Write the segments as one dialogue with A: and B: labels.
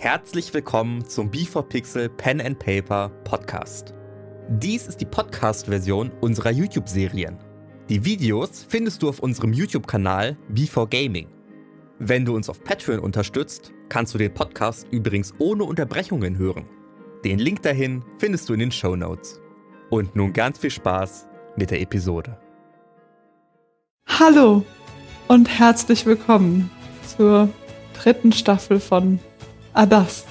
A: Herzlich willkommen zum B4Pixel Pen and Paper Podcast. Dies ist die Podcast-Version unserer YouTube-Serien. Die Videos findest du auf unserem YouTube-Kanal B4Gaming. Wenn du uns auf Patreon unterstützt, kannst du den Podcast übrigens ohne Unterbrechungen hören. Den Link dahin findest du in den Shownotes. Und nun ganz viel Spaß mit der Episode.
B: Hallo und herzlich willkommen zur 3. Staffel von Adast.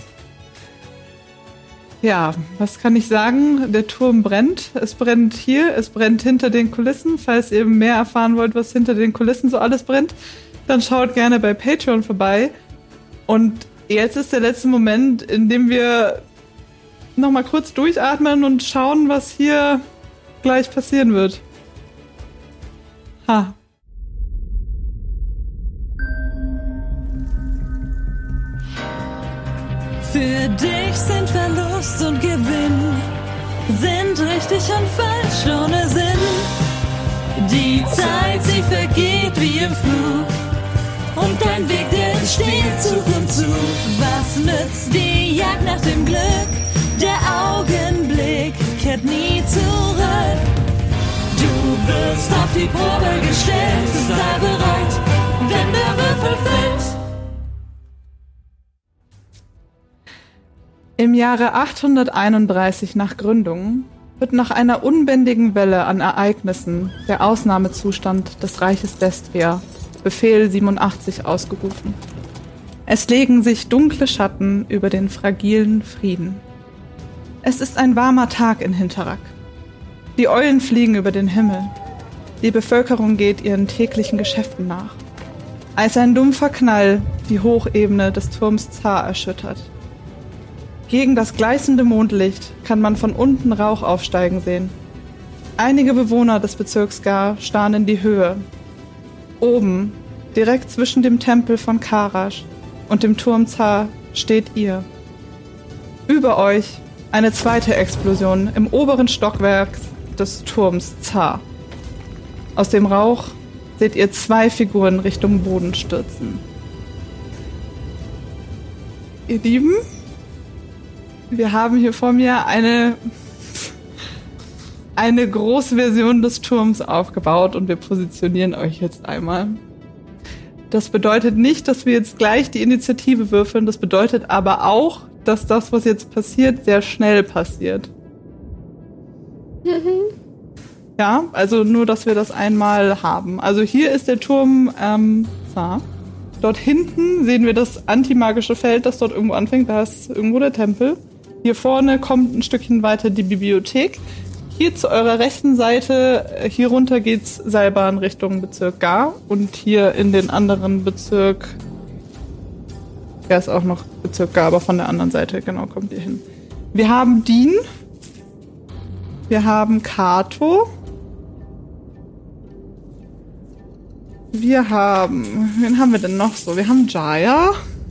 B: Ja, was kann ich sagen? Der Turm brennt. Es brennt hier, es brennt hinter den Kulissen. Falls ihr mehr erfahren wollt, was hinter den Kulissen so alles brennt, dann schaut gerne bei Patreon vorbei. Und jetzt ist der letzte Moment, in dem wir nochmal kurz durchatmen und schauen, was hier gleich passieren wird. Ha.
C: Für dich sind Verlust und Gewinn, sind richtig und falsch ohne Sinn. Die Zeit, sie vergeht wie im Flug, und dein Weg, der entsteht Zug um Zug. Was nützt die Jagd nach dem Glück? Der Augenblick kehrt nie zurück. Du wirst auf die Probe gestellt, sei bereit, wenn der Würfel fällt.
B: Im Jahre 831 nach Gründung wird nach einer unbändigen Welle an Ereignissen der Ausnahmezustand des Reiches Destria, Befehl 87, ausgerufen. Es legen sich dunkle Schatten über den fragilen Frieden. Es ist ein warmer Tag in Hinterrack. Die Eulen fliegen über den Himmel. Die Bevölkerung geht ihren täglichen Geschäften nach. Als ein dumpfer Knall die Hochebene des Turms Zar erschüttert. Gegen das gleißende Mondlicht kann man von unten Rauch aufsteigen sehen. Einige Bewohner des Bezirks Gar starren in die Höhe. Oben, direkt zwischen dem Tempel von Karash und dem Turm Zar, steht ihr. Über euch eine zweite Explosion im oberen Stockwerk des Turms Zar. Aus dem Rauch seht ihr 2 Figuren Richtung Boden stürzen. Ihr Lieben, wir haben hier vor mir eine große Version des Turms aufgebaut und wir positionieren euch jetzt einmal. Das bedeutet nicht, dass wir jetzt gleich die Initiative würfeln, das bedeutet aber auch, dass das, was jetzt passiert, sehr schnell passiert. Ja, also nur, dass wir das einmal haben. Also hier ist der Turm Zar. Dort hinten sehen wir das antimagische Feld, das dort irgendwo anfängt. Da ist irgendwo der Tempel. Hier vorne kommt ein Stückchen weiter die Bibliothek. Hier zu eurer rechten Seite, hier runter geht's Seilbahn Richtung Bezirk Gar. Und hier in den anderen Bezirk, ja, ist auch noch Bezirk Gar, aber von der anderen Seite, genau, kommt ihr hin. Wir haben Dean. Wir haben Kato. Wir haben, wen haben wir denn noch so? Wir haben Jaya.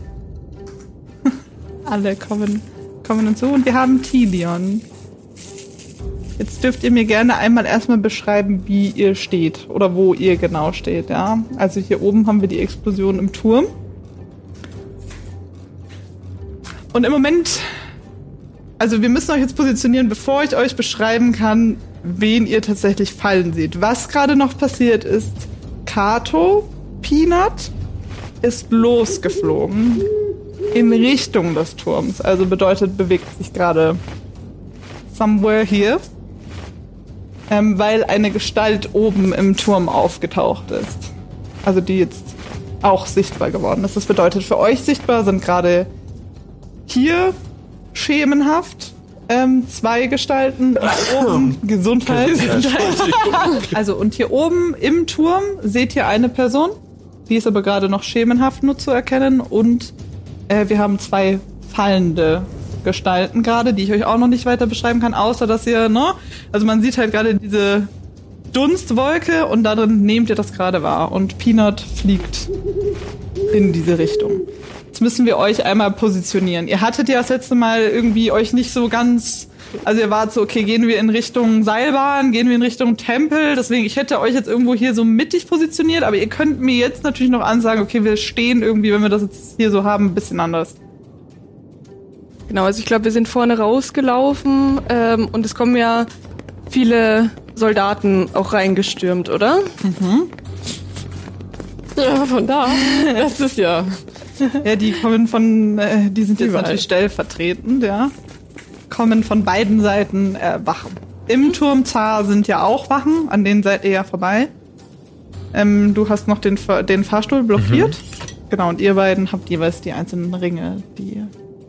B: Alle kommen hinzu. Und wir haben Tilion. Jetzt dürft ihr mir gerne einmal erstmal beschreiben, wie ihr steht. Oder wo ihr genau steht, ja. Also hier oben haben wir die Explosion im Turm. Und im Moment, also wir müssen euch jetzt positionieren, bevor ich euch beschreiben kann, wen ihr tatsächlich fallen seht. Was gerade noch passiert ist, Kato, Peanut, ist losgeflogen in Richtung des Turms. Also bedeutet, bewegt sich gerade somewhere here. Weil eine Gestalt oben im Turm aufgetaucht ist. Also die jetzt auch sichtbar geworden ist. Das bedeutet, für euch sichtbar sind gerade hier schemenhaft 2 Gestalten und oben Gesundheit. Also und hier oben im Turm seht ihr eine Person, die ist aber gerade noch schemenhaft nur zu erkennen und wir haben 2 fallende Gestalten gerade, die ich euch auch noch nicht weiter beschreiben kann, außer dass ihr, ne, also man sieht halt gerade diese Dunstwolke und darin nehmt ihr das gerade wahr und Peanut fliegt in diese Richtung. Jetzt müssen wir euch einmal positionieren. Ihr hattet ja das letzte Mal irgendwie euch nicht so ganz, also ihr wart so, okay, gehen wir in Richtung Seilbahn, gehen wir in Richtung Tempel, deswegen, ich hätte euch jetzt irgendwo hier so mittig positioniert, aber ihr könnt mir jetzt natürlich noch ansagen, okay, wir stehen irgendwie, wenn wir das jetzt hier so haben, ein bisschen anders.
D: Genau, also ich glaube, wir sind vorne rausgelaufen und es kommen ja viele Soldaten auch reingestürmt, oder?
E: Ja, von da. Das ist ja...
B: Ja, die kommen die sind jetzt
E: Überall.
B: natürlich stellvertretend, ja. Kommen von beiden Seiten Wachen. Im Turmzar sind ja auch Wachen, an denen seid ihr ja vorbei. Du hast noch den Fahrstuhl blockiert. Genau, und ihr beiden habt jeweils die einzelnen Ringe, die...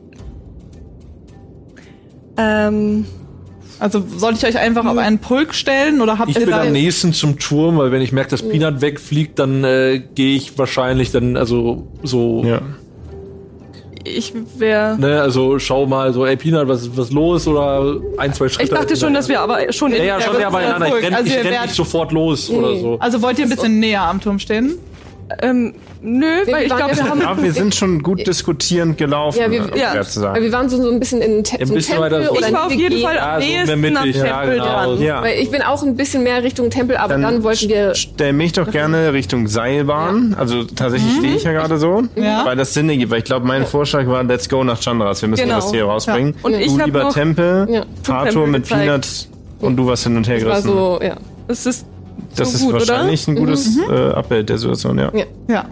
B: Also soll ich euch einfach auf einen Pulk stellen oder habt
F: Ich
B: ihr
F: bin
B: da...
F: am nächsten zum Turm, weil wenn ich merke, dass Peanut wegfliegt, dann gehe ich wahrscheinlich dann, also so,
G: Ja.
D: Ich wäre...
F: ne, also schau mal so, ey Peanut, was los oder 1, 2 Schritte.
D: Ich dachte schon, dass wir aber schon
F: Ja, schon
B: das
F: ja
B: ist
F: beieinander.
B: der
F: Ich renn
B: Pulk. Also ihr
F: nicht
B: werdet-
F: sofort los oder so.
B: Also wollt ihr ein bisschen näher am Turm stehen?
D: Nö, weil ich
E: waren
D: glaube,
E: ja
D: wir haben...
G: Aber wir sind schon gut diskutierend gelaufen,
E: Ja,
G: um fair zu sagen.
E: wir waren so ein bisschen in
F: Ein
E: zum
F: bisschen
E: Tempel
F: weiter-
E: oder
D: Ich war auf jeden Fall
F: Ja,
D: am
F: so in der
D: nächsten
F: Mitte,
D: am
F: ja,
D: Tempel
F: genau.
D: dran.
G: Ja.
E: Weil ich bin auch ein bisschen mehr Richtung Tempel, aber dann wollten wir...
G: Stell mich doch gerne Richtung Seilbahn. Also tatsächlich stehe ich ja gerade so,
B: Ja.
G: weil das Sinn ergibt. Weil ich glaube, mein Vorschlag war, let's go nach Chandras. Wir müssen
D: Genau.
G: das hier rausbringen.
D: Und ich
G: Du
D: hab
G: lieber
D: noch-
G: Tempel,
E: Ja.
G: Fahrtur
D: Tempel
G: mit
D: gezeigt.
G: Peanut und du was hin und her
E: Das war
G: gerissen.
E: so, ja.
D: Das ist
G: Das
D: so
G: ist
D: gut,
G: wahrscheinlich ein gutes Abbild der Situation, ja.
E: Ja.
B: Ja.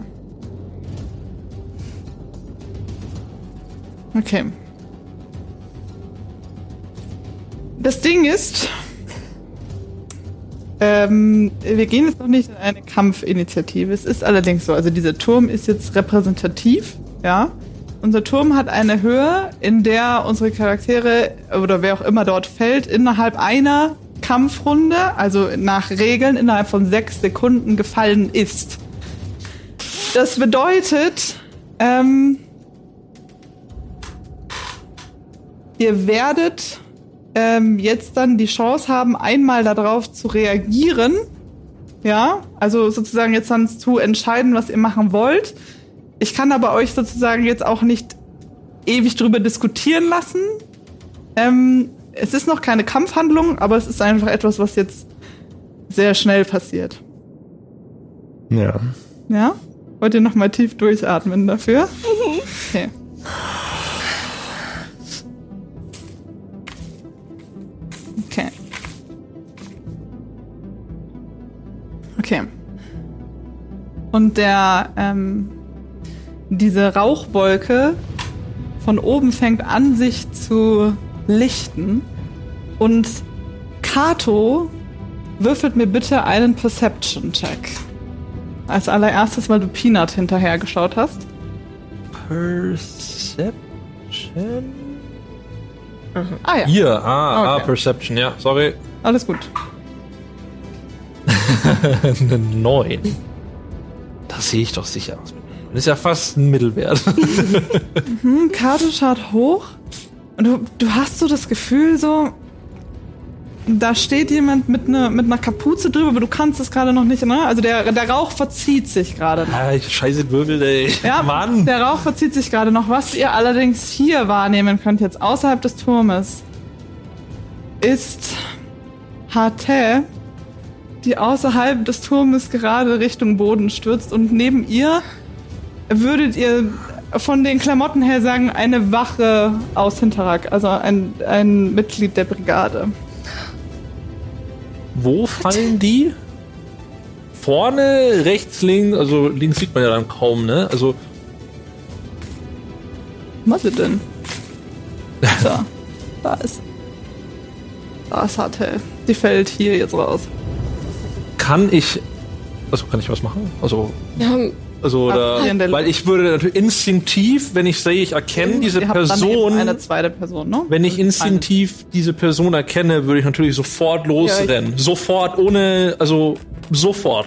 B: Okay. Das Ding ist, wir gehen jetzt noch nicht in eine Kampfinitiative. Es ist allerdings so, also dieser Turm ist jetzt repräsentativ, ja. Unser Turm hat eine Höhe, in der unsere Charaktere oder wer auch immer dort fällt, innerhalb einer Kampfrunde, also nach Regeln, innerhalb von 6 Sekunden gefallen ist. Das bedeutet, ihr werdet jetzt dann die Chance haben, einmal darauf zu reagieren. Ja, also sozusagen jetzt dann zu entscheiden, was ihr machen wollt. Ich kann aber euch sozusagen jetzt auch nicht ewig drüber diskutieren lassen. Es ist noch keine Kampfhandlung, aber es ist einfach etwas, was jetzt sehr schnell passiert.
G: Ja.
B: Ja? Wollt ihr noch mal tief durchatmen dafür? Okay. Okay. Okay. Und diese Rauchwolke von oben fängt an, sich zu lichten. Und Kato würfelt mir bitte einen Perception-Check. Als allererstes, weil du Peanut hinterher geschaut hast.
F: Perception?
B: Ah ja,
F: Hier,
B: Okay.
F: Perception, ja, sorry.
B: alles gut.
F: Eine 9. Das sehe ich doch sicher aus. Das ist ja fast ein Mittelwert.
B: Kato schaut hoch und du hast so das Gefühl so, da steht jemand mit einer Kapuze drüber, aber du kannst es gerade noch nicht, ne? Also der Rauch verzieht sich gerade noch.
F: Ah, scheiße Wirbel, ey.
B: Ja,
F: Mann.
B: der Rauch verzieht sich gerade noch. Was ihr allerdings hier wahrnehmen könnt, jetzt außerhalb des Turmes, ist Hate, die außerhalb des Turmes gerade Richtung Boden stürzt und neben ihr würdet ihr von den Klamotten her sagen, eine Wache aus Hinterrack, also ein Mitglied der Brigade.
F: Wo fallen die? Vorne, rechts, links, also links sieht man ja dann kaum, ne? Also,
B: Was ist denn? So, da ist Hate. Die fällt hier jetzt raus.
F: kann ich was machen? Also, oder,
B: in der
F: weil ich würde natürlich instinktiv, wenn ich sehe, ich erkenne diese
B: Ihr habt dann eben
F: Person,
B: eine zweite Person, ne?
F: wenn ich instinktiv diese Person erkenne, würde ich natürlich sofort losrennen. Sofort, ohne, also sofort.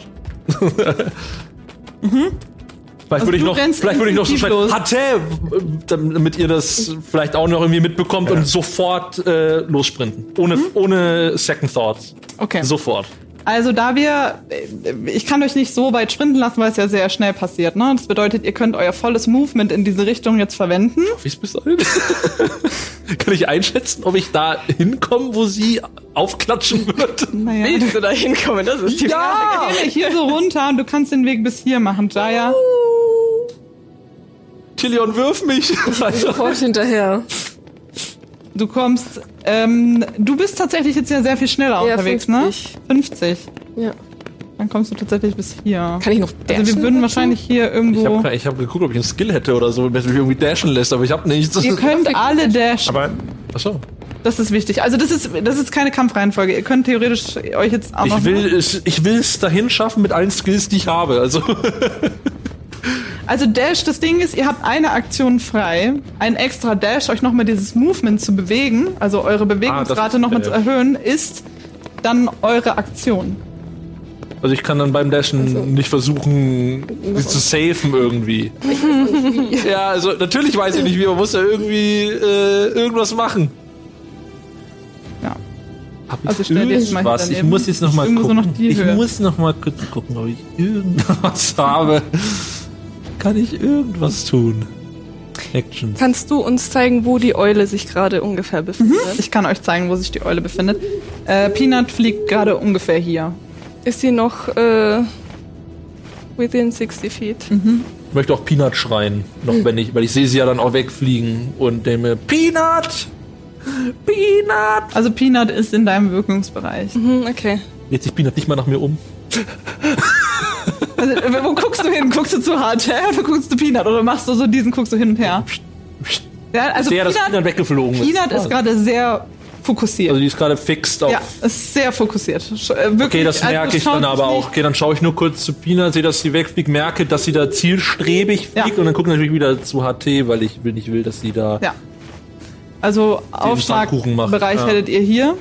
F: Vielleicht würde ich
B: du
F: noch,
B: rennst
F: vielleicht würde ich noch so
B: instinktiv
F: schnell,
B: los.
F: Hatte, damit ihr das vielleicht auch noch irgendwie mitbekommt und sofort lossprinten. Ohne Second Thoughts.
B: Okay.
F: Sofort.
B: Also ich kann euch nicht so weit sprinten lassen, weil es ja sehr schnell passiert, ne? Das bedeutet, ihr könnt euer volles Movement in diese Richtung jetzt verwenden.
F: Wie ist bis dahin? Kann ich einschätzen, ob ich da hinkomme, wo sie aufklatschen wird?
B: Naja.
E: Willst du da hinkommen? Das ist die Frage.
B: Hier so runter und du kannst den Weg bis hier machen, Jaya.
F: Tillion, wirf mich!
E: Sofort hinterher.
B: Du kommst, du bist tatsächlich jetzt ja sehr viel schneller unterwegs,
E: 50.
B: ne? 50.
E: Ja.
B: Dann kommst du tatsächlich bis hier.
E: Kann ich noch dashen?
B: Also wir würden wahrscheinlich hier irgendwo...
F: Ich hab geguckt, ob ich einen Skill hätte oder so, der mich irgendwie dashen lässt, aber ich habe nichts.
B: Ihr könnt alle dashen.
G: Aber
F: Achso.
B: Das ist wichtig. Also das ist keine Kampfreihenfolge. Ihr könnt theoretisch euch jetzt auch noch...
F: Ich will es dahin schaffen mit allen Skills, die ich habe.
B: Also Dash, das Ding ist, ihr habt eine Aktion frei, ein extra Dash, euch nochmal dieses Movement zu bewegen, also eure Bewegungsrate nochmal zu erhöhen, ist dann eure Aktion.
F: Also ich kann dann beim Dashen nicht versuchen, sie zu safen irgendwie. Ja, also natürlich weiß ich nicht wie, man muss ja irgendwie irgendwas machen.
B: Ja.
F: Hab ich
B: Also ich stell dir jetzt mal hier
F: irgendwas? Ich
B: daneben.
F: muss jetzt noch mal
B: Irgendwo so
F: gucken.
B: noch die
F: Ich
B: Höhe.
F: muss noch mal kurz gucken, ob ich irgendwas habe. Kann ich irgendwas tun? Actions.
D: Kannst du uns zeigen, wo die Eule sich gerade ungefähr befindet?
B: Ich kann euch zeigen, wo sich die Eule befindet. Peanut fliegt gerade ungefähr hier.
D: Ist sie noch within 60 feet?
F: Ich möchte auch Peanut schreien, noch wenn weil ich sehe sie ja dann auch wegfliegen und denke Peanut! Peanut!
B: Also Peanut ist in deinem Wirkungsbereich.
D: Okay.
F: Dreht sich Peanut nicht mal nach mir um?
B: Also, wo guckst du hin? Guckst du zu HT oder guckst du Peanut? Oder machst du so diesen, guckst du hin und her? Ja, also
F: Ich sehe, dass Peanut weggeflogen ist.
B: Peanut ist gerade sehr fokussiert.
F: Also die ist gerade fixed auf...
B: Ja, ist sehr fokussiert. Wirklich,
F: Okay, das merke ich
B: schaut
F: dann aber
B: nicht-
F: auch. Okay, dann schaue ich nur kurz zu Peanut, sehe, dass sie wegfliegt, merke, dass sie da zielstrebig fliegt
B: Ja.
F: und dann gucke natürlich wieder zu HT, weil ich nicht will, dass sie da...
B: Ja. Also
F: Pfannkuchen macht.
B: Aufschlagbereich
F: Ja.
B: hättet ihr hier.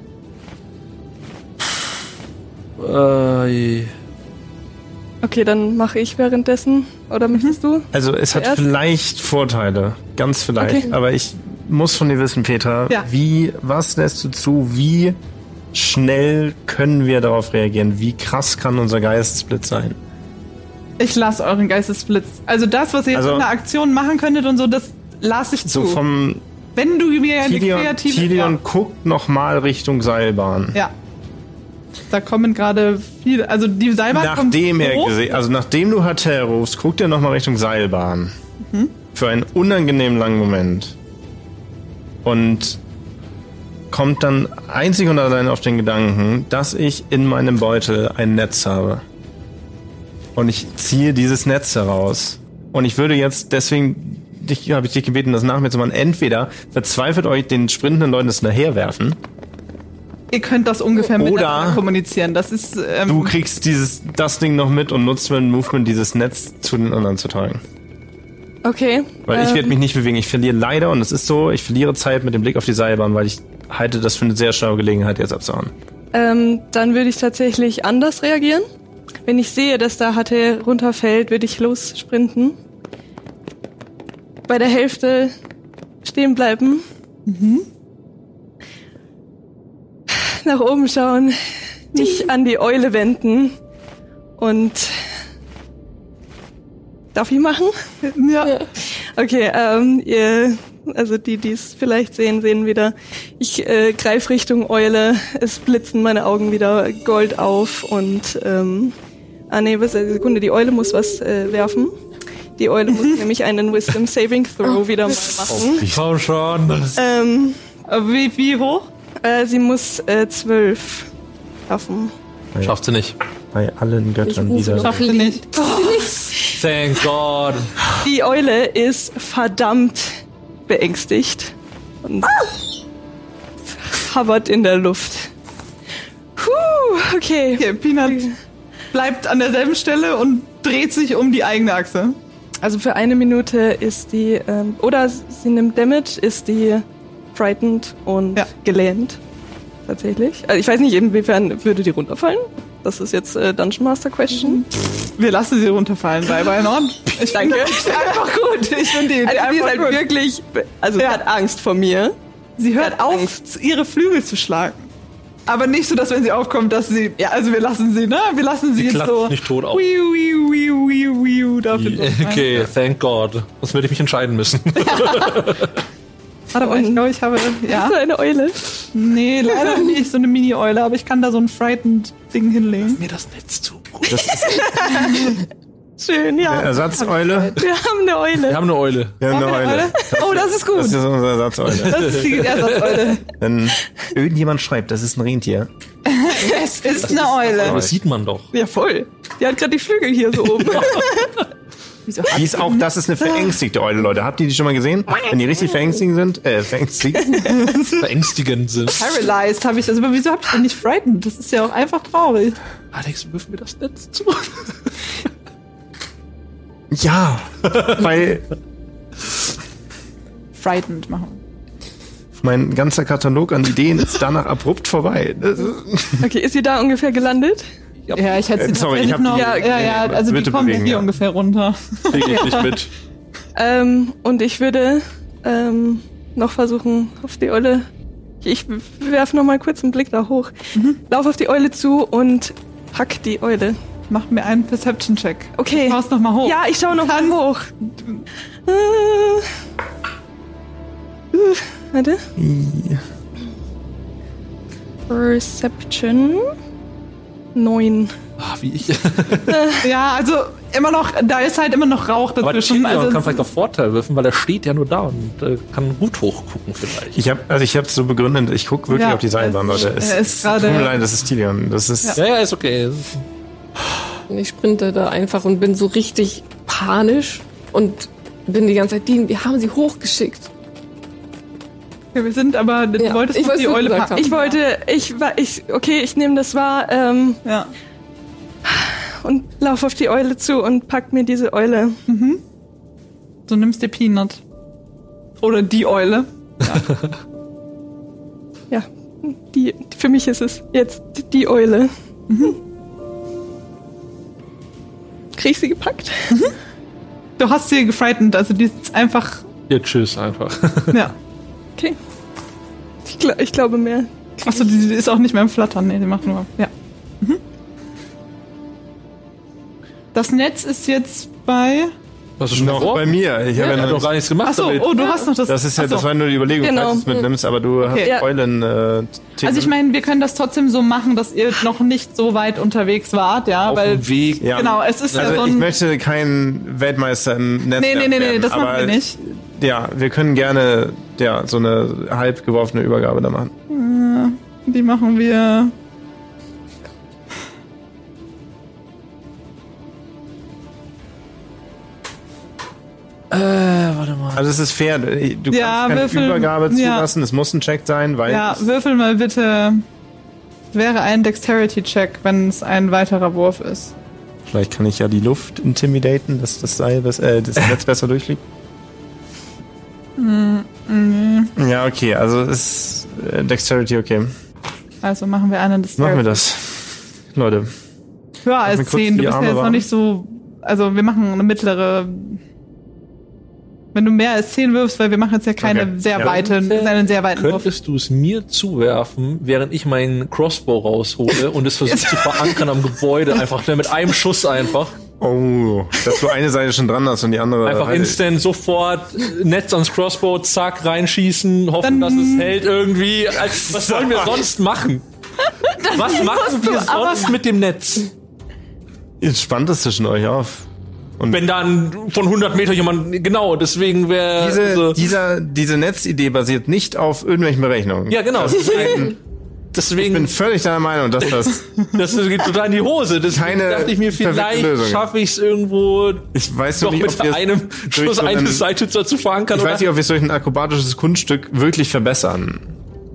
D: Okay, dann mache ich währenddessen. Oder möchtest du?
G: also es hat
D: Zuerst?
G: vielleicht Vorteile, ganz vielleicht.
D: Okay.
G: Aber ich muss von dir wissen, Peter,
B: Ja.
G: was lässt du zu, wie schnell können wir darauf reagieren? Wie krass kann unser Geistesblitz sein?
B: Ich lasse euren Geistesblitz. Also das, was ihr jetzt
G: Also-
B: in der Aktion machen könntet und so, das lasse ich
G: So
B: zu.
G: vom
B: Wenn du mir eine kreative...
G: Tilion guckt noch mal Richtung Seilbahn.
B: Ja. Da kommen gerade viele... Also die Seilbahn kommt hoch.
G: Nachdem du Hatel rufst, guckt er noch mal Richtung Seilbahn.
B: Mhm.
G: Für einen unangenehm langen Moment. Und kommt dann einzig und allein auf den Gedanken, dass ich in meinem Beutel ein Netz habe. Und ich ziehe dieses Netz heraus. Und ich würde jetzt, deswegen habe ich dich gebeten, das nach mir zu machen. Entweder verzweifelt euch den sprintenden Leuten das hinterherwerfen.
B: Ihr könnt das ungefähr
G: Oder
B: miteinander kommunizieren. Das ist...
G: Du kriegst das Ding noch mit und nutzt mit dem Movement dieses Netz zu den anderen zu tragen.
D: Okay.
G: Weil ich werde mich nicht bewegen. Ich verliere leider, und es ist so, ich verliere Zeit mit dem Blick auf die Seilbahn, weil ich halte das für eine sehr schlaue Gelegenheit, jetzt abzuhauen.
D: Dann würde ich tatsächlich anders reagieren. Wenn ich sehe, dass da HT runterfällt, würde ich lossprinten. Bei der Hälfte stehen bleiben. Nach oben schauen. Mich an die Eule wenden. Und... Darf ich machen?
B: Ja.
D: Okay, also die es vielleicht sehen wieder. Ich greife Richtung Eule, es blitzen meine Augen wieder Gold auf und Sekunde, die Eule muss was werfen. Die Eule muss nämlich einen Wisdom Saving Throw wieder mal machen.
F: Komm schon.
B: Wie hoch?
D: Sie muss 12 schaffen.
F: Schafft sie nicht.
G: Bei allen Göttern dieser.
B: Schafft sie nicht.
F: Thank God.
D: Die Eule ist verdammt beängstigt und hovert in der Luft. Puh, okay.
B: Okay, Peanut bleibt an derselben Stelle und dreht sich um die eigene Achse.
D: Also für 1 Minute ist die, oder sie nimmt Damage, ist die frightened und gelähmt. Tatsächlich. Also ich weiß nicht, inwiefern würde die runterfallen? Das ist jetzt Dungeon Master Question.
B: Wir lassen sie runterfallen, bei Nord. Ich
D: Danke.
B: Einfach gut. Ich finde die
D: Also die ist
B: einfach
D: halt
B: gut.
D: wirklich, also sie hat Angst vor mir.
B: Sie hört auf, ihre Flügel zu schlagen. Aber nicht so, dass wenn sie aufkommt, dass sie... Ja, also wir lassen sie, ne? Wir lassen sie jetzt
F: klatscht
B: so...
F: nicht tot auf.
B: Wiu, wiu, wiu, wiu, wiu, dafür durchfallen.
F: Okay, thank God. Sonst würde ich mich entscheiden müssen.
B: Warte mal, ich glaube, ich habe... Ja?
D: So eine Eule.
B: Nee, leider nicht so eine Mini-Eule, aber ich kann da so ein Frightened-Ding hinlegen.
F: Mir das Netz zu.
D: Schön, ja.
G: Ersatzeule.
D: Wir haben eine Eule.
F: Wir haben eine Eule.
G: Ja, eine Eule.
B: Oh, das Das ist gut.
G: Das ist unsere Ersatzeule.
B: Das ist die Ersatzeule.
G: Wenn irgendjemand schreibt, das ist ein Rentier.
B: Es ist eine Eule.
F: Das sieht man doch.
D: Ja, voll. Die hat gerade die Flügel hier so oben.
B: Wieso
G: Die ist auch, das ist eine verängstigte Eule, Leute. Habt ihr die schon mal gesehen? Wenn die richtig verängstigend sind?
F: Verängstigend sind.
B: Paralyzed habe ich das. Aber wieso habe ich denn nicht frightened? Das ist ja auch einfach traurig.
F: Alex, wirf mir das Netz zu.
G: Ja, weil
B: Frightened machen.
G: mein ganzer Katalog an Ideen ist danach abrupt vorbei.
D: Okay, ist sie da ungefähr gelandet?
B: Ja, ich hätte sie
G: sorry, ich
B: tatsächlich
G: hab
B: noch.
G: die-
B: Ja, also die
G: bitte
B: kommen
G: bewegen,
B: hier
G: ja.
B: ungefähr runter.
F: Krieg ich nicht mit.
D: Und ich würde noch versuchen, auf die Eule. Ich werfe noch mal kurz einen Blick da hoch. Lauf auf die Eule zu und pack die Eule.
B: Mach mir einen Perception-Check.
D: Okay.
B: Du schaust noch mal hoch.
D: Ja, ich schaue noch mal hoch. Warte. Perception 9.
F: Wie ich.
B: Ja, also immer noch, da ist halt immer noch Rauch
F: Aber
B: dazwischen.
F: Tyrion
B: Also
F: kann vielleicht auf Vorteil wirfen, weil er steht ja nur da und kann gut hochgucken vielleicht.
G: Ich habe so begründet, ich gucke wirklich
B: Ja,
G: auf die Seilbahn, Leute.
B: er ist gerade-
G: Tut mir leid, das ist Tilion. Das ist
F: Ja, ist okay.
E: Und ich sprinte da einfach und bin so richtig panisch und bin die ganze Zeit, wir haben sie hochgeschickt.
B: ja, wir sind aber, du
E: Ja,
B: wolltest
E: ich
B: noch
E: wollte
B: die
E: es
B: Eule
E: gesagt
B: packen.
D: Ich nehme das wahr
B: Ja.
D: und lauf auf die Eule zu und pack mir diese Eule.
B: Du nimmst dir Peanut. Oder die Eule.
D: Ja, für mich ist es jetzt die Eule. Krieg ich sie gepackt?
B: Du hast sie gefrightened, also die ist einfach,
F: Ja, tschüss einfach.
B: ja.
D: Okay. Ich glaube mehr.
B: Achso, die ist auch nicht mehr im Flattern. Nee, die macht nur, ja. Das Netz ist jetzt bei...
F: Was ist schon
G: noch bei mir. Ich habe
F: Er
G: ja
F: hat
G: noch
F: doch gar nichts gemacht
B: Achso,
F: damit.
B: oh, du hast noch das...
G: das ist ja,
B: Achso.
G: das war nur die Überlegung,
D: Genau.
G: falls du es mitnimmst, aber du
B: Okay.
G: hast Eulen.
B: Also ich meine, wir können das trotzdem so machen, dass ihr noch nicht so weit unterwegs wart, ja,
F: Auf
B: weil...
F: dem Weg.
G: ja.
B: Genau, es ist ja
G: Also
B: so
G: ich
B: ein...
G: möchte kein Weltmeister im Netz
B: Nee,
G: werden,
B: das machen
G: aber
B: wir nicht.
G: Ja, wir können gerne so eine halb geworfene Übergabe da machen.
B: Die machen wir...
F: Warte mal.
G: Also es ist fair, du
B: Ja,
G: kannst keine
B: Würfel-
G: Übergabe
B: ja.
G: zulassen, es muss ein Check sein, weil
B: Ja, würfel mal bitte... Wäre ein Dexterity-Check, wenn es ein weiterer Wurf ist.
G: vielleicht kann ich ja die Luft intimidaten, dass das Seil das Netz besser durchfliegt. Ja, okay, also ist Dexterity okay.
B: Also machen wir einen Dexterity.
G: Machen wir das. Leute,
B: Höher
G: mir
B: als
G: kurz
B: 10, du
G: die
B: bist ja
G: Arme
B: jetzt noch
G: warm.
B: nicht so... Also wir machen eine mittlere... Wenn du mehr als 10 wirfst, weil wir machen jetzt ja keine
G: Okay.
B: sehr
G: Ja.
B: einen sehr weiten Wurf.
F: Könntest du es mir zuwerfen, während ich meinen Crossbow raushole und es versuche zu verankern am Gebäude, einfach mit einem Schuss einfach.
G: oh, dass du eine Seite schon dran hast und die andere...
F: Einfach instant sofort Netz ans Crossbow, zack, reinschießen, hoffen, dass es hält irgendwie. Was sollen wir sonst machen? Was machen wir sonst mit dem Netz?
G: Ihr spannt es zwischen euch auf. Und
F: Wenn dann von 100 Meter jemand, genau, deswegen wäre...
G: diese Netzidee basiert nicht auf irgendwelchen Berechnungen.
F: ja, genau.
G: Ich
F: Deswegen,
G: bin völlig deiner Meinung, dass das...
F: das geht total in die Hose. Deswegen
G: Keine
F: dachte ich mir,
G: perfekte
F: vielleicht
G: Lösung.
F: schaffe ich es irgendwo
G: Ich weiß
F: doch
G: noch nicht,
F: mit
G: ob wir es
F: einem
G: durch
F: Schuss
G: so
F: eine
G: einen-
F: Seite zu verankern.
G: Ich weiß nicht, ob wir es durch ein akrobatisches Kunststück wirklich verbessern.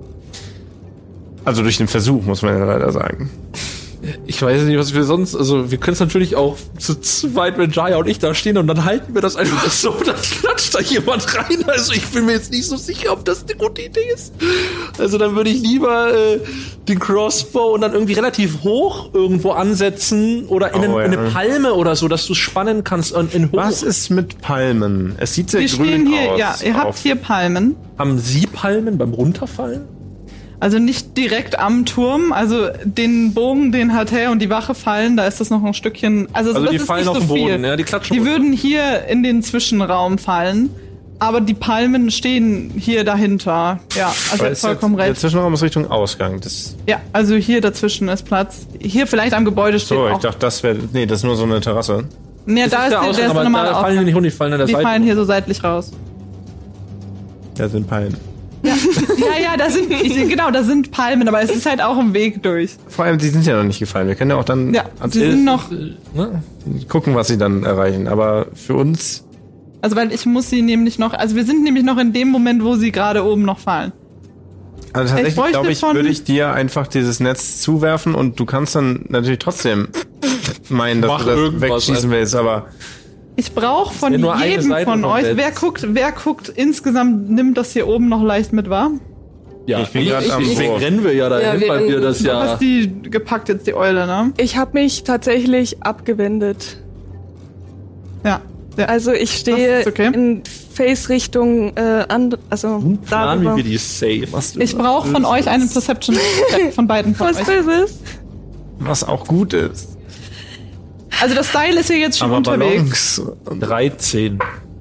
G: Also durch den Versuch, muss man ja leider sagen.
F: Ich weiß nicht, was wir sonst, also wir können es natürlich auch zu zweit mit Jaya und ich da stehen und dann halten wir das einfach so, dann klatscht da jemand rein. Also ich bin mir jetzt nicht so sicher, ob das eine gute Idee ist. Also dann würde ich lieber den Crossbow und dann irgendwie relativ hoch irgendwo ansetzen oder in,
G: Oh,
F: in
G: ja.
F: eine Palme oder so, dass du es spannen kannst und in hoch.
G: Was ist mit Palmen? Es sieht sehr
B: Wir
G: grün
B: stehen hier,
G: aus.
B: ja, ihr habt
G: auf-
B: hier Palmen.
F: Haben Sie Palmen beim Runterfallen?
B: Also nicht direkt am Turm, also den Bogen, den Hatel und die Wache fallen, da ist das noch ein Stückchen. Also das
F: die
B: ist
F: fallen
B: nicht
F: auf
B: so
F: den Boden,
B: viel.
F: ja, die klatschen
B: Die
F: runter.
B: würden hier in den Zwischenraum fallen, aber die Palmen stehen hier dahinter. Ja, also
G: Aber ist
B: vollkommen
G: der
B: recht.
G: Zwischenraum ist Richtung Ausgang. Das,
B: Ja, also hier dazwischen ist Platz. Hier vielleicht am Gebäude steht
G: so,
B: auch.
G: ich dachte, das wäre... Nee, das ist nur so eine Terrasse.
B: Nee, da ist der
F: Ausgang,
B: ist der
F: aber
B: normale
F: da fallen die
B: Ausgang.
F: nicht runter, die fallen an der
B: Die
F: Seite.
B: fallen hier so seitlich raus.
G: Da sind Palmen.
B: Ja, da sind Palmen, aber es ist halt auch ein Weg durch.
G: Vor allem, die sind ja noch nicht gefallen. Wir können ja auch dann
B: Sie sind noch...
G: gucken, was sie dann erreichen. Aber für uns...
B: Also, weil ich muss sie nämlich noch... Also, wir sind nämlich noch in dem Moment, wo sie gerade oben noch fallen.
G: Also tatsächlich, glaube ich, würde ich dir einfach dieses Netz zuwerfen und du kannst dann natürlich trotzdem meinen, dass du das wegschießen willst, aber...
B: Ich brauche von jedem von euch... Wer guckt insgesamt, nimmt das hier oben noch leicht mit, wahr?
F: Ja,
G: ich bin gerade am
F: deswegen rennen wir ja dahin, weil wir das
B: Du hast die gepackt jetzt, die Eule, ne?
D: Ich habe mich tatsächlich abgewendet.
B: Ja.
D: Also ich stehe in Face-Richtung
F: Plan,
D: darüber.
F: wie wir die save.
B: Ich brauche von euch einen Perception-Check von beiden von
D: Was
B: euch.
D: Böses?
G: Was auch gut ist.
B: Also das Seil ist hier jetzt schon
G: Aber
B: unterwegs.
G: Ballons.
F: 13.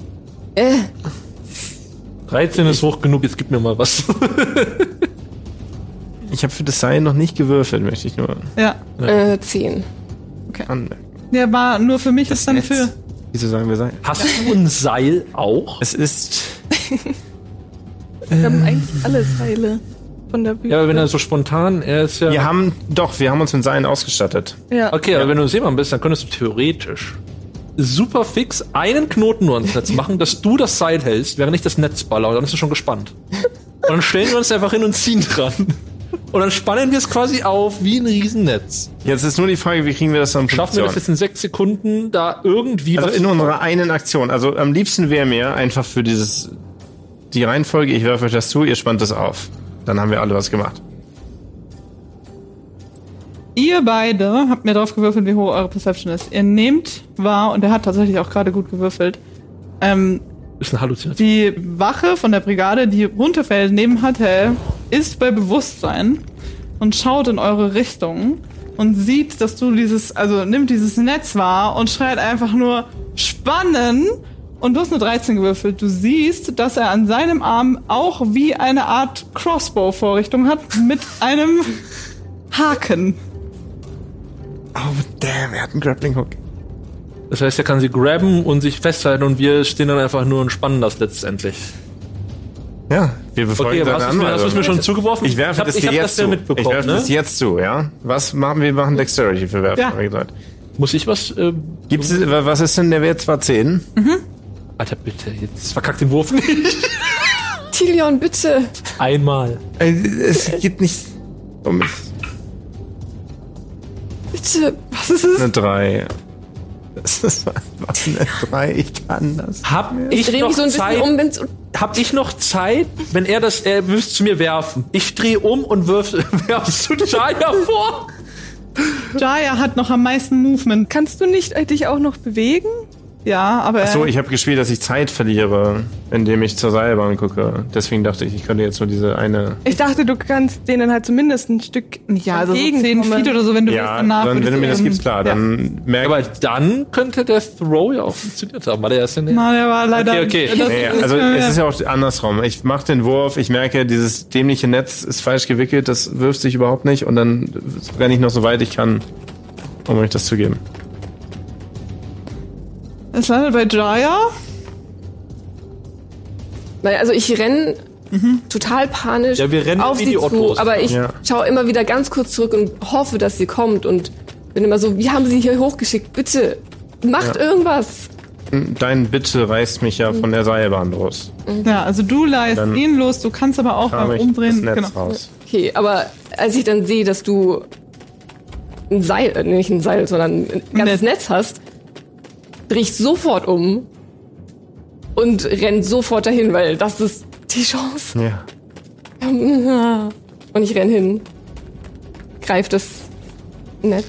F: 13 ist hoch genug, jetzt gib mir mal was.
G: Ich habe für das Seil noch nicht gewürfelt, möchte ich nur
E: 10.
G: anmerken.
B: Der war nur für mich,
G: Das
B: ist dann
G: Netz.
B: für...
G: Wieso sagen wir Seil?
F: Hast du ein Seil auch?
G: Es ist...
D: Wir haben eigentlich alle Seile von der Bühne.
F: Ja, aber wenn er so spontan, er ist ja...
G: Wir haben uns mit Seilen ausgestattet.
D: Ja.
F: Okay, aber wenn du Seemann bist, dann könntest du theoretisch super fix einen Knoten nur ans Netz machen, dass du das Seil hältst, während ich das Netz baller, und dann bist du schon gespannt. Und dann stellen wir uns einfach hin und ziehen dran. Und dann spannen wir es quasi auf wie ein Riesennetz.
G: Jetzt ist nur die Frage, wie kriegen wir das dann
F: Schaffen wir das jetzt in 6 Sekunden, da irgendwie
G: Also in unserer einen Aktion. Also am liebsten wäre mir einfach für die Reihenfolge, ich werfe euch das zu, ihr spannt das auf. Dann haben wir alle was gemacht.
B: Ihr beide habt mir drauf gewürfelt, wie hoch eure Perception ist. Ihr nehmt wahr, und er hat tatsächlich auch gerade gut gewürfelt,
F: ist eine Halluzination.
B: die Wache von der Brigade, die runterfällt neben Hattel, ist bei Bewusstsein und schaut in eure Richtung und sieht, dass du nimmt dieses Netz wahr und schreit einfach nur spannen, und du hast eine 13 gewürfelt. Du siehst, dass er an seinem Arm auch wie eine Art Crossbow-Vorrichtung hat mit einem Haken.
G: Oh damn, er hat einen Grappling Hook.
F: Das heißt, er kann sie grabben und sich festhalten und wir stehen dann einfach nur und spannen das letztendlich.
G: Ja, wir befolgen
F: Okay,
G: seine
F: hast du es mir schon zugeworfen?
G: Ich werfe das dir jetzt zu. Ich werfe das jetzt zu, ja? Was machen wir? Wir machen Dexterity für Werfen, haben wir gesagt.
F: Muss ich was?
G: Was ist denn der Wert? Zwar 10?
F: Alter, bitte, jetzt verkackt den Wurf nicht.
E: Tilion, bitte.
F: Einmal.
G: Es geht nicht um mich.
E: Bitte. Was ist es?
G: Eine 3. Das ist einfach eine 3. Ich kann das.
F: Hab
E: Ich
F: ich
E: drehe
F: noch
E: mich so ein bisschen
F: Zeit?
E: um, wenn's...
F: Hab ich noch Zeit, wenn er wirft zu mir werfen? Ich drehe um und werfst zu Jaya vor.
B: Jaya hat noch am meisten Movement.
D: Kannst du nicht dich auch noch bewegen?
B: Ja, aber
G: Achso, ich habe gespielt, dass ich Zeit verliere, indem ich zur Seilbahn gucke. Deswegen dachte ich könnte jetzt nur diese eine...
D: Ich dachte, du kannst denen halt zumindest ein Stück
B: ja, also so 10
D: entgegenkommen.
B: Feet oder so, wenn du willst,
G: Ja,
B: danach
G: dann, wenn du mir das gibst, klar,
B: ja.
G: dann merke
F: Aber dann könnte der Throw ja auch funktioniert haben, weil der ist ja nicht.
B: Na, der war leider...
F: Okay.
B: Das
G: Nee,
B: ist-
G: also es ist ja auch andersrum. Ich mache den Wurf, ich merke, dieses dämliche Netz ist falsch gewickelt, das wirft sich überhaupt nicht und dann renne ich noch so weit ich kann, um euch das zu geben.
B: Es landet bei Jaya.
E: Naja, also ich renne total panisch
F: Ja, wir rennen
E: auf
F: wie
E: sie
F: die Ottos.
E: zu, aber ich
G: Ja.
E: schaue immer wieder ganz kurz zurück und hoffe, dass sie kommt und bin immer so, wie haben sie hier hochgeschickt? Bitte, macht irgendwas.
G: Dein Bitte reißt mich ja von der Seilbahn los.
B: Ja, also du leist
G: Dann
B: ihn los, du kannst aber auch
G: Kam
B: beim
G: ich
B: Umdrehen...
G: das Netz
B: Genau.
G: raus.
E: Okay, aber als ich dann sehe, dass du ein Seil, nicht ein Seil, sondern ein ganzes Netz hast, drehe ich sofort um und renn sofort dahin, weil das ist die Chance.
G: Ja.
E: Und ich renn hin, greif das Netz.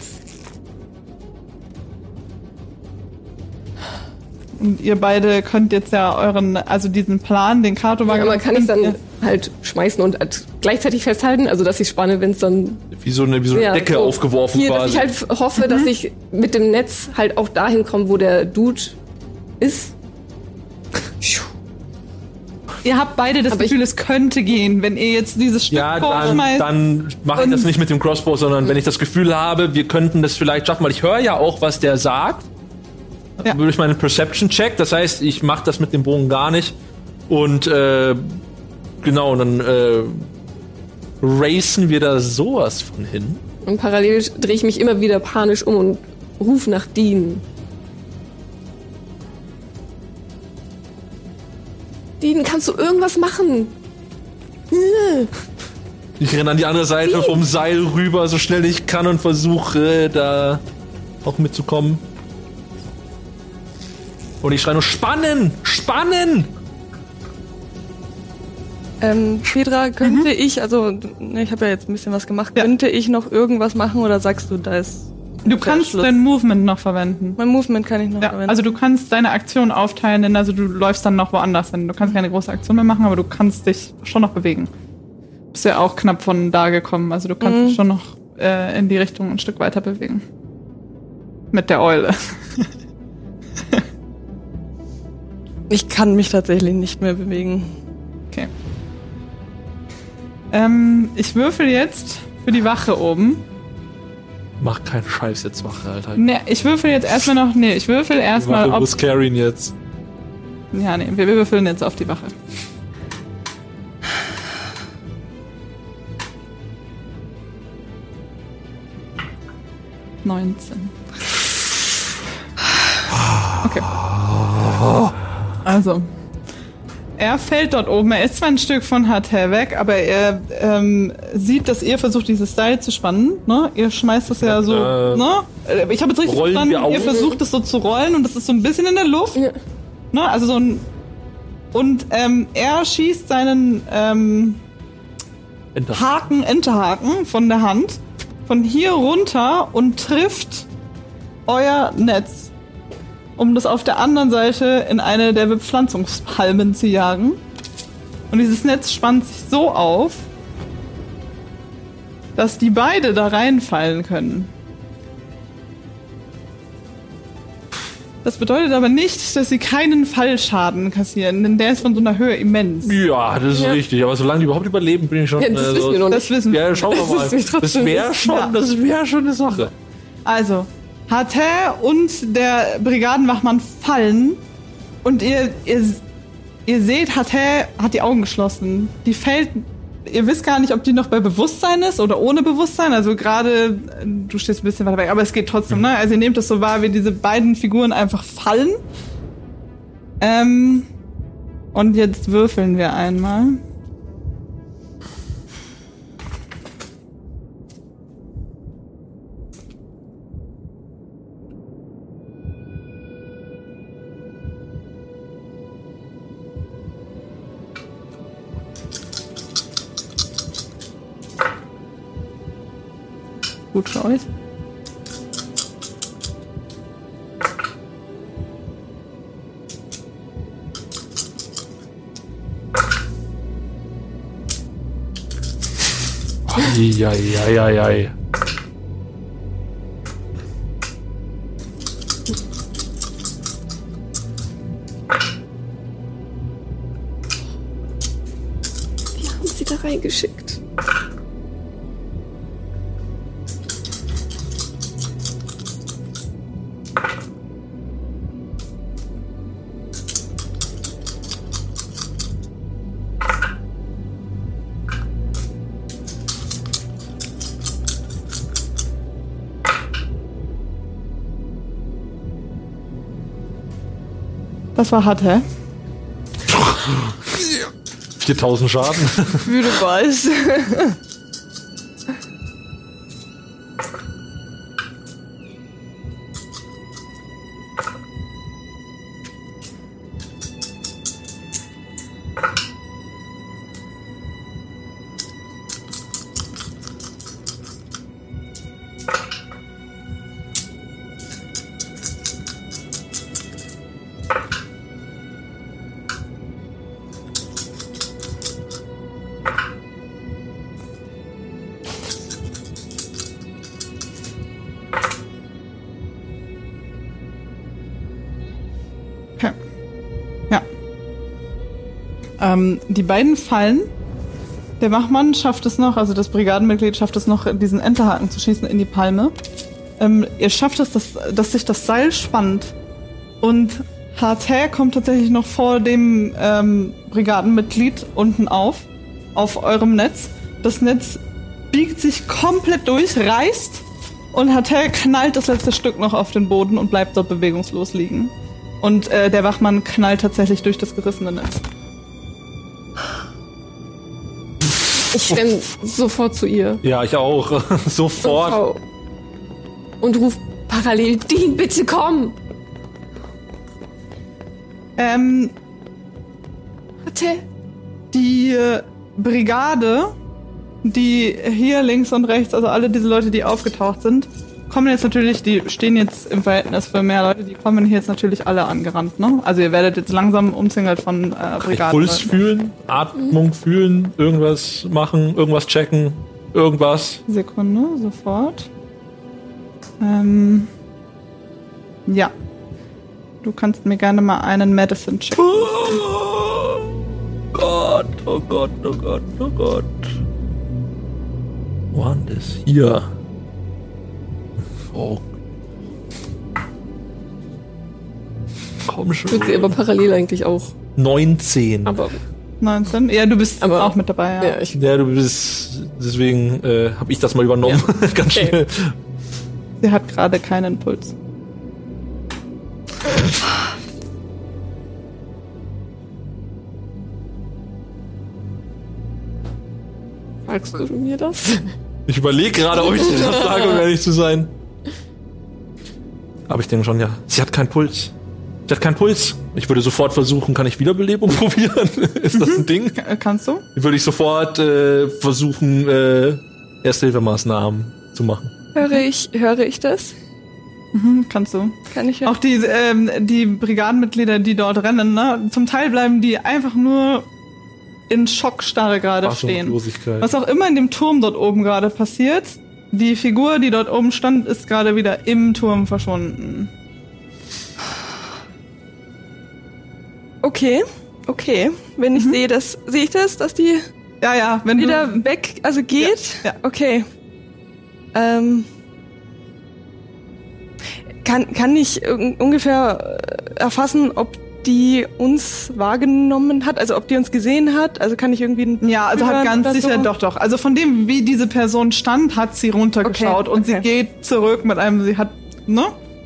B: Und ihr beide könnt jetzt ja diesen Plan, den Kartowagen...
E: Aber kann ich dann halt schmeißen und halt gleichzeitig festhalten, also dass ich spanne, wenn es dann
F: Wie so eine
E: ja,
F: Decke
E: so
F: aufgeworfen
E: hier,
F: quasi.
E: dass ich halt hoffe, dass ich mit dem Netz halt auch dahin komme, wo der Dude ist.
B: Ihr habt beide das
E: Aber
B: Gefühl, es könnte gehen, wenn ihr jetzt dieses Stück
F: Ja,
B: vorschmeißt.
F: dann mache ich das nicht mit dem Crossbow, sondern wenn ich das Gefühl habe, wir könnten das vielleicht schaffen, weil ich höre ja auch, was der sagt.
B: Ja.
F: Würde ich meinen Perception-Check, das heißt, ich mache das mit dem Bogen gar nicht und Genau, und dann racen wir da sowas von hin.
E: Und parallel drehe ich mich immer wieder panisch um und rufe nach Dean. Dean, kannst du irgendwas machen?
F: Ich renne an die andere Seite vom Seil rüber, so schnell ich kann und versuche da auch mitzukommen. Und ich schreie nur, spannen! Spannen!
D: Petra, könnte ich, also ich habe ja jetzt ein bisschen was gemacht, könnte ich noch irgendwas machen oder sagst du, da ist...
B: Du kannst dein Movement noch verwenden.
D: Mein Movement kann ich noch verwenden.
B: Also du kannst deine Aktion aufteilen, denn also du läufst dann noch woanders hin. Du kannst keine große Aktion mehr machen, aber du kannst dich schon noch bewegen. Du bist ja auch knapp von da gekommen, also du kannst dich schon noch in die Richtung ein Stück weiter bewegen. Mit der Eule.
D: Ich kann mich tatsächlich nicht mehr bewegen.
B: Okay. Ich würfel jetzt für die Wache oben.
F: Mach keinen Scheiß jetzt, Wache, Alter.
B: Ne, ich würfel jetzt erstmal noch. Nee, ich würfel erstmal.
F: Wache muss carryen jetzt.
B: Ja, nee, wir würfeln jetzt auf die Wache. Okay. Also. Er fällt dort oben. Er ist zwar ein Stück von Hatel weg, aber er sieht, dass ihr versucht, dieses Seil zu spannen. Ne? Ihr schmeißt das ja so. Ne? Ich habe jetzt richtig verstanden, ihr versucht es so zu rollen und das ist so ein bisschen in der Luft. Ja. Ne? Also so ein. Und er schießt seinen Enterhaken von der Hand von hier runter und trifft euer Netz, um das auf der anderen Seite in eine der Bepflanzungspalmen zu jagen. Und dieses Netz spannt sich so auf, dass die beide da reinfallen können. Das bedeutet aber nicht, dass sie keinen Fallschaden kassieren, denn der ist von so einer Höhe immens.
F: Ja, das ist richtig. Aber solange die überhaupt überleben, bin ich schon...
E: Ja, das wissen wir noch nicht.
B: Das wissen wir.
F: Ja, schauen wir mal. Das wäre schon eine Sache.
B: Also, Hatel und der Brigadenwachmann fallen und ihr seht, Hatel hat die Augen geschlossen. Die fällt, ihr wisst gar nicht, ob die noch bei Bewusstsein ist oder ohne Bewusstsein. Also gerade, du stehst ein bisschen weiter weg, aber es geht trotzdem, ne? Also ihr nehmt das so wahr, wie diese beiden Figuren einfach fallen. Und jetzt würfeln wir einmal. Gut für euch.
F: Eieieiei.
E: Wir haben sie da reingeschickt.
B: Das war hart, hä?
F: 4000 Schaden.
D: Wie du weißt.
B: Die beiden fallen. Der Wachmann schafft es noch, also das Brigadenmitglied schafft es noch, diesen Enterhaken zu schießen in die Palme. Ihr schafft es, dass sich das Seil spannt und Hater kommt tatsächlich noch vor dem Brigadenmitglied unten auf eurem Netz. Das Netz biegt sich komplett durch, reißt und Hater knallt das letzte Stück noch auf den Boden und bleibt dort bewegungslos liegen. Und der Wachmann knallt tatsächlich durch das gerissene Netz.
E: Ich renn sofort zu ihr.
F: Ja, ich auch. Sofort.
E: Und ruf parallel, Dean, bitte komm!
B: Die Brigade, die hier links und rechts, also alle diese Leute, die aufgetaucht sind, kommen jetzt natürlich, die stehen jetzt im Verhältnis für mehr Leute, die kommen hier jetzt natürlich alle angerannt, ne? Also ihr werdet jetzt langsam umzingelt von Brigaden.
F: Puls fühlen, Atmung fühlen, irgendwas machen, irgendwas checken, irgendwas.
B: Sekunde, sofort. Ja. Du kannst mir gerne mal einen Medicine checken.
F: Oh Gott, oh Gott, oh Gott, oh Gott. Wand ist hier. Oh. Komm schon.
E: Wird sie aber parallel eigentlich auch.
F: 19.
E: Aber
B: 19? Ja, du bist
E: aber
B: auch mit dabei, ja.
F: Ja, du bist. Deswegen habe ich das mal übernommen. Ja. Ganz schnell.
B: Sie hat gerade keinen Puls.
E: Sagst du mir das?
F: Ich überlege gerade, ob ich dir das sage, um ehrlich zu sein. Aber ich denke schon, ja. Sie hat keinen Puls. Sie hat keinen Puls. Ich würde sofort versuchen, kann ich Wiederbelebung probieren? Ist das ein Ding?
B: Kannst du?
F: Würde ich sofort versuchen, Ersthilfemaßnahmen zu machen.
D: Höre ich das?
B: Kannst du.
D: Kann ich ja.
B: Auch die Brigadenmitglieder, die dort rennen, ne? Zum Teil bleiben die einfach nur in Schockstarre gerade stehen.
F: Fassungslosigkeit.
B: Was auch immer in dem Turm dort oben gerade passiert, die Figur, die dort oben stand, ist gerade wieder im Turm verschwunden.
D: Okay. Wenn ich sehe ich das, dass die
B: Ja, wenn
D: wieder
B: du
D: weg, also geht?
B: Ja.
D: Okay. Kann ich ungefähr erfassen, ob die uns wahrgenommen hat, also ob die uns gesehen hat? Also kann ich irgendwie
B: Ja, also hat ganz sicher,
D: so?
B: doch. Also von dem, wie diese Person stand, hat sie runtergeschaut und sie geht zurück mit einem, sie hat, ne?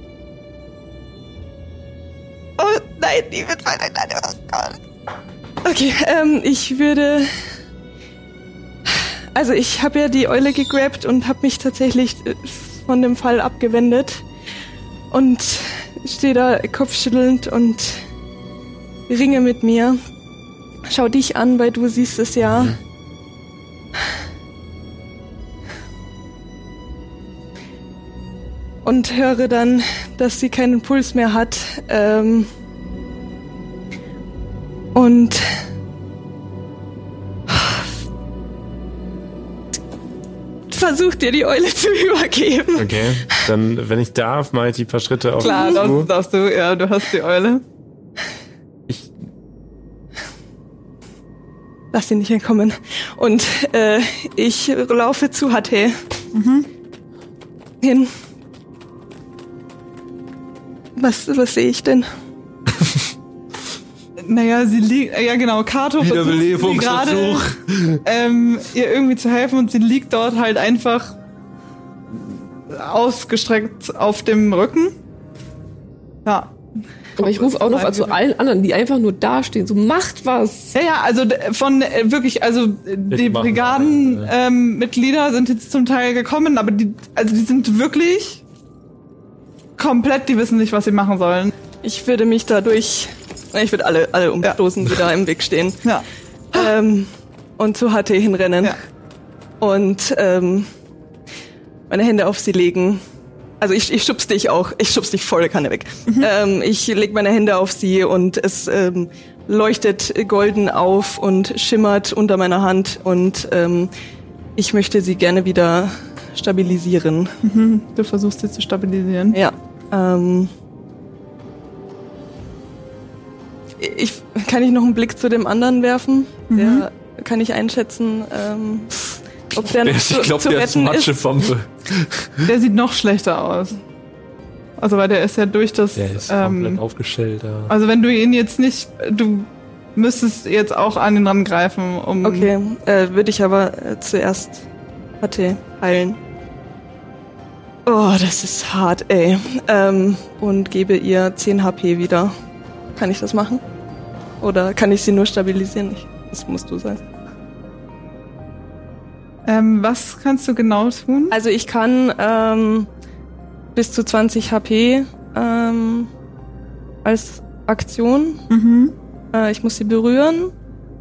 D: Oh nein, die wird weiter. Okay, ich würde... Also ich habe ja die Eule gegrabt und habe mich tatsächlich von dem Fall abgewendet und stehe da kopfschüttelnd und ringe mit mir. Schau dich an, weil du siehst es ja. Und höre dann, dass sie keinen Puls mehr hat. Und versucht dir die Eule zu übergeben.
G: Okay, dann, wenn ich darf, mache ich die paar Schritte auf
B: Klar,
G: dich
B: das
G: zu.
B: darfst du, ja, du hast die Eule.
D: Lass sie nicht entkommen. Und ich laufe zu HT. Hin. Was sehe ich denn?
B: Naja, sie liegt, ja genau, Kato versucht sie gerade ihr irgendwie zu helfen und sie liegt dort halt einfach ausgestreckt auf dem Rücken. Ja.
E: Aber ich rufe auch noch zu allen anderen, die einfach nur dastehen, so macht was.
B: Ja, also von wirklich, also die Brigadenmitglieder sind jetzt zum Teil gekommen, aber die sind wirklich komplett, die wissen nicht, was sie machen sollen.
D: Ich würde mich dadurch... Ich würde alle umstoßen, die da im Weg stehen.
B: Ja.
D: Und zu HT hinrennen.
B: Ja.
D: Und meine Hände auf sie legen. Also ich schubs dich auch. Ich schubs dich volle Kanne weg. Ich leg meine Hände auf sie und es leuchtet golden auf und schimmert unter meiner Hand. Und ich möchte sie gerne wieder stabilisieren.
B: Du versuchst sie zu stabilisieren.
D: Ja. Kann ich noch einen Blick zu dem anderen werfen? Der kann ich einschätzen, ob der noch
F: Ich glaube,
D: zu
F: der ist
D: retten ist.
F: Matschepampe.
B: Der sieht noch schlechter aus. Also weil der ist ja durch das...
F: Der ist komplett aufgestellt. Ja.
B: Also wenn du ihn jetzt nicht... Du müsstest jetzt auch an ihn rangreifen, um...
D: Okay, würde ich aber zuerst HT heilen. Oh, das ist hart, ey. Und gebe ihr 10 HP wieder. Kann ich das machen? Oder kann ich sie nur stabilisieren? Das musst du sagen.
B: Was kannst du genau tun?
D: Also ich kann bis zu 20 HP als Aktion.
B: Mhm.
D: Ich muss sie berühren.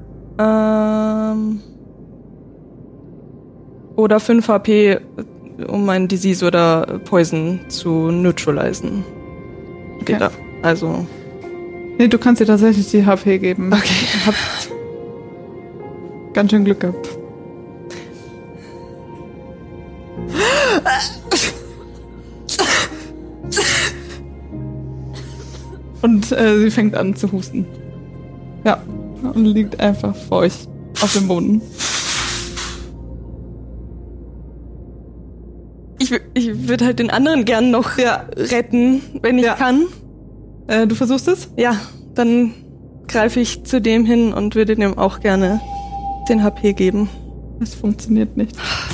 D: Oder 5 HP, um ein Disease oder Poison zu neutralisieren.
B: Okay.
D: Geht da. Also.
B: Nee, du kannst dir tatsächlich die HP geben.
D: Okay.
B: Hab ganz schön Glück gehabt. Und sie fängt an zu husten. Ja, und liegt einfach vor euch auf dem Boden.
D: Ich würde halt den anderen gern noch retten, wenn ich kann.
B: Du versuchst es?
D: Ja, dann greife ich zu dem hin und würde dem auch gerne den HP geben.
B: Das funktioniert nicht.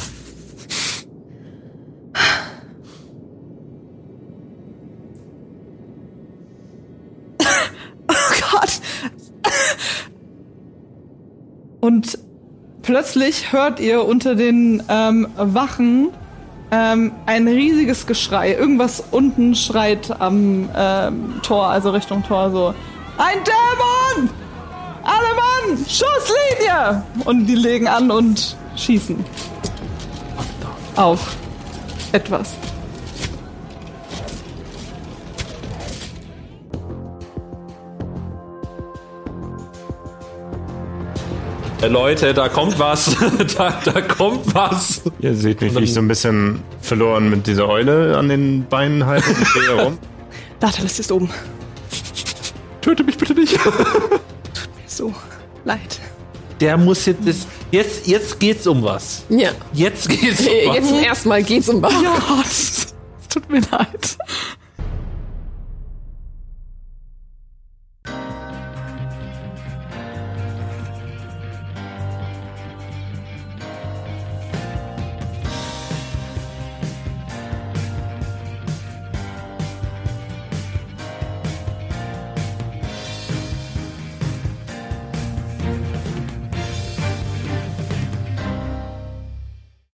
B: Und plötzlich hört ihr unter den Wachen ein riesiges Geschrei. Irgendwas unten schreit am Tor, also Richtung Tor so. Ein Dämon! Alle Mann! Schusslinie! Und die legen an und schießen. Auf etwas.
F: Leute, da kommt was. da kommt was.
G: Ihr seht mich, wie ich so ein bisschen verloren mit dieser Eule an den Beinen halte und stehe rum.
D: Daedalus ist oben.
F: Töte mich bitte nicht.
D: So, leid.
F: Der muss jetzt geht's um was.
E: Ja.
F: Jetzt geht's um was.
E: Jetzt erstmal geht's um was.
B: Ja, es tut mir leid.